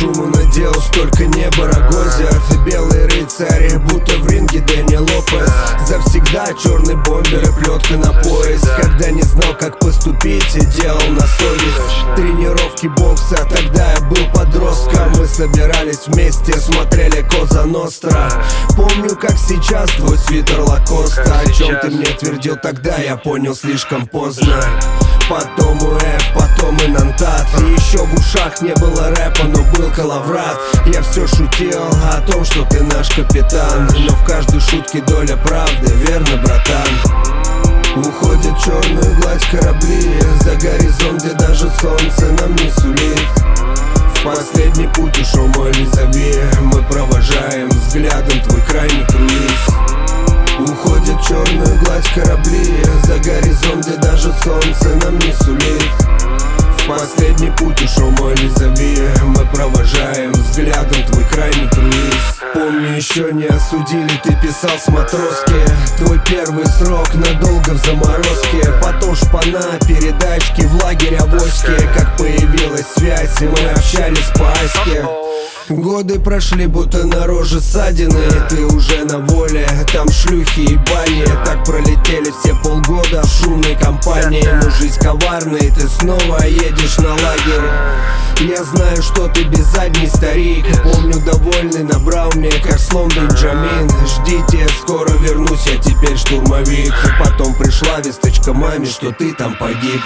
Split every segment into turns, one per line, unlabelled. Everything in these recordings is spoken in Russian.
шуму наделал, столько неба рогозят. Белый рыцарь, будто в ринге Дэнни Лопес. Завсегда черный бомбер и плетка на пояс. Когда не знал, как поступить, и делал на совесть. Тренировки бокса, тогда я был подростком. Мы собирались вместе, смотрели Коза Ностра. Помню, как сейчас твой свитер Лакоста. О чем ты мне твердил тогда, я понял слишком поздно. Потом УФ, потом и Нантат. И еще в ушах не было рэпа, но был коловрат. Я все шутил о том, что ты наш капитан, но в каждой шутке доля правды, верно, братан? Уходит черную гладь корабли за горизонт, где даже солнце нам не сулит. В последний путь ушел мой Лизави. Мы провожаем взглядом твой крайний круиз. Уходит черную гладь корабли за горизонт, где даже солнце нам не сулит. В последний путь ушел мой Лизави. Мы провожаем взглядом твой крайний круиз. Помню, еще не осудили, ты писал с матроски. Твой первый срок надолго в заморозке. Потом шпана, передачки в лагерь авоськи. Как появилась связь, и мы общались по аське. Годы прошли, будто на роже ссадины. Ты уже на воле, там шлюхи и бани. Так пролетели все полгода в шумной компании. Но жизнь коварная, ты снова едешь на лагерь. Я знаю, что ты без задней старик. Помню, довольный, набрал мне, как слон Бенджамин. Ждите, скоро вернусь, я теперь штурмовик. Потом пришла весточка маме, что ты там погиб.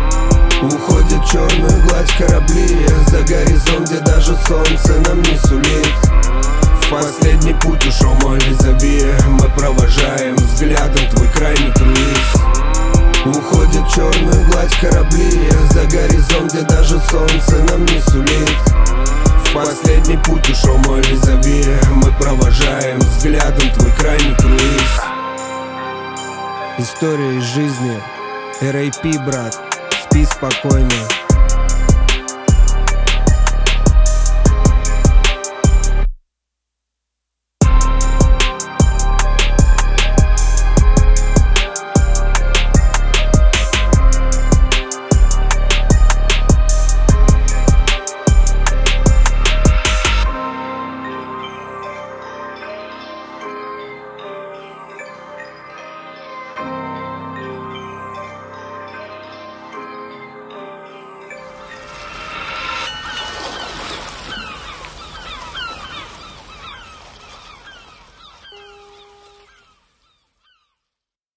Уходит черную гладь корабли за горизонт, где даже солнце нам не сулит. В последний путь ушел мой Лизави. Мы провожаем взглядом твой крайний круиз. Уходит черную гладь корабли за горизонт, где даже солнце нам не сулит. В последний путь ушел мой Лизави. Мы провожаем взглядом твой крайний круиз. История из жизни. R.A.P., брат. Спи спокойно.